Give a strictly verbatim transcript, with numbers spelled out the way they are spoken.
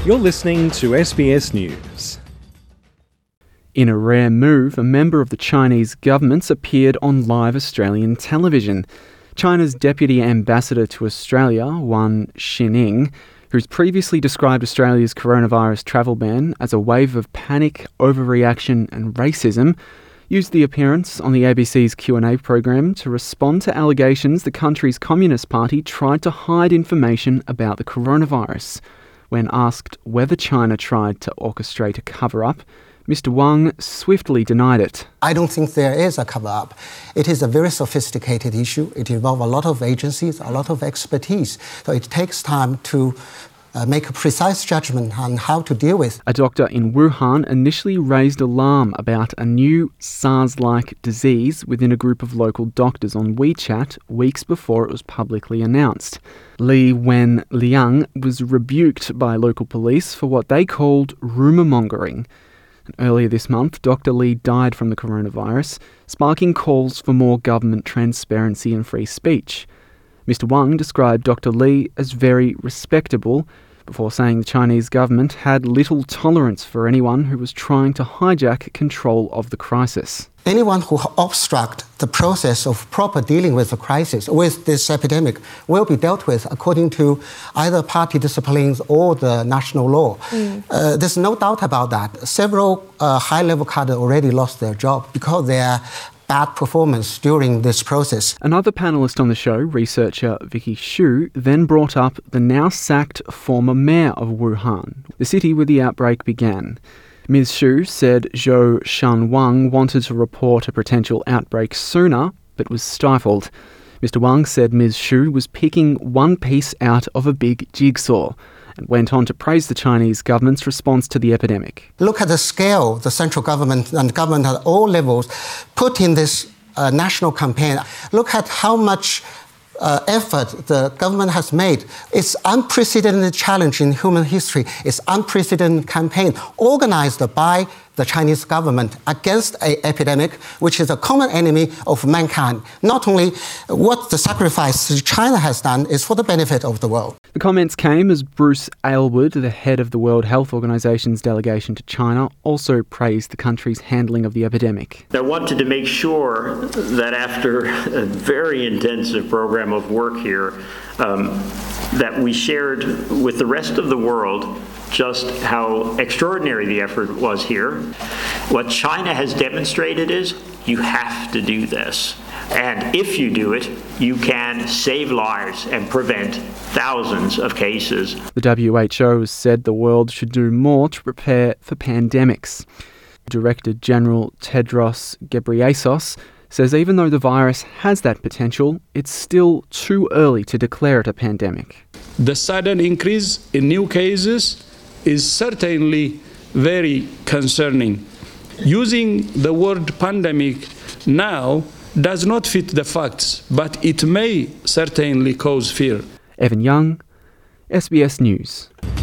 You're listening to S B S News. In a rare move, a member of the Chinese government appeared on live Australian television. China's Deputy Ambassador to Australia, Wan Xining, who's previously described Australia's coronavirus travel ban as a wave of panic, overreaction and racism, used the appearance on the A B C's Q and A program to respond to allegations the country's Communist Party tried to hide information about the coronavirus. When asked whether China tried to orchestrate a cover-up, Mister Wang swiftly denied it. I don't think there is a cover-up. It is a very sophisticated issue. It involves a lot of agencies, a lot of expertise. So it takes time to uh, make a precise judgment on how to deal with. A doctor in Wuhan initially raised alarm about a new SARS-like disease within a group of local doctors on WeChat weeks before it was publicly announced. Li Wenliang was rebuked by local police for what they called rumour-mongering. Earlier this month, Doctor Li died from the coronavirus, sparking calls for more government transparency and free speech. Mister Wang described Doctor Li as very respectable, before saying the Chinese government had little tolerance for anyone who was trying to hijack control of the crisis. Anyone who obstructs the process of proper dealing with the crisis, with this epidemic, will be dealt with according to either party disciplines or the national law. Mm. Uh, there's no doubt about that. Several uh, high-level cadres already lost their job because of their bad performance during this process. Another panellist on the show, researcher Vicky Xu, then brought up the now-sacked former mayor of Wuhan, the city where the outbreak began. Miz Xu said Zhou Shanwang wanted to report a potential outbreak sooner, but was stifled. Mister Wang said Miz Xu was picking one piece out of a big jigsaw, and went on to praise the Chinese government's response to the epidemic. Look at the scale the central government and government at all levels put in this uh, national campaign. Look at how much Uh, effort the government has made. It's unprecedented challenge in human history. It's unprecedented campaign organized by the Chinese government against an epidemic, which is a common enemy of mankind. Not only what the sacrifice China has done is for the benefit of the world. The comments came as Bruce Aylward, the head of the World Health Organization's delegation to China, also praised the country's handling of the epidemic. I wanted to make sure that after a very intensive program of work here, um, that we shared with the rest of the world just how extraordinary the effort was here. What China has demonstrated is you have to do this. And if you do it, you can save lives and prevent thousands of cases. The W H O has said the world should do more to prepare for pandemics. Director General Tedros Ghebreyesus says even though the virus has that potential, it's still too early to declare it a pandemic. The sudden increase in new cases is certainly very concerning. Using the word pandemic now does not fit the facts, but it may certainly cause fear. Evan Young, S B S News.